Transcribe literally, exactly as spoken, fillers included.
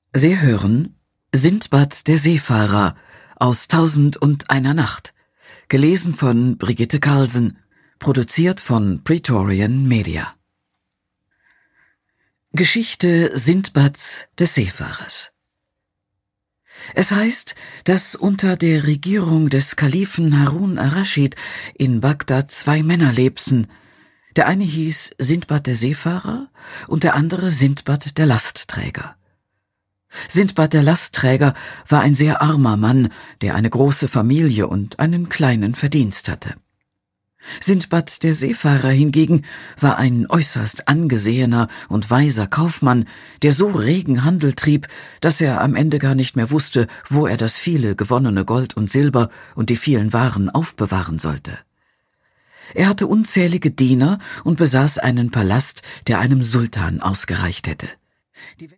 Sie hören Sindbad der Seefahrer aus Tausend und einer Nacht, gelesen von Brigitte Carlsen, produziert von Praetorian Media. Geschichte Sindbads des Seefahrers. Es heißt, dass unter der Regierung des Kalifen Harun ar-Raschid in Bagdad zwei Männer lebten. Der eine hieß Sindbad der Seefahrer und der andere Sindbad der Lastträger. Sindbad der Lastträger war ein sehr armer Mann, der eine große Familie und einen kleinen Verdienst hatte. Sindbad der Seefahrer hingegen war ein äußerst angesehener und weiser Kaufmann, der so regen Handel trieb, dass er am Ende gar nicht mehr wusste, wo er das viele gewonnene Gold und Silber und die vielen Waren aufbewahren sollte. Er hatte unzählige Diener und besaß einen Palast, der einem Sultan ausgereicht hätte.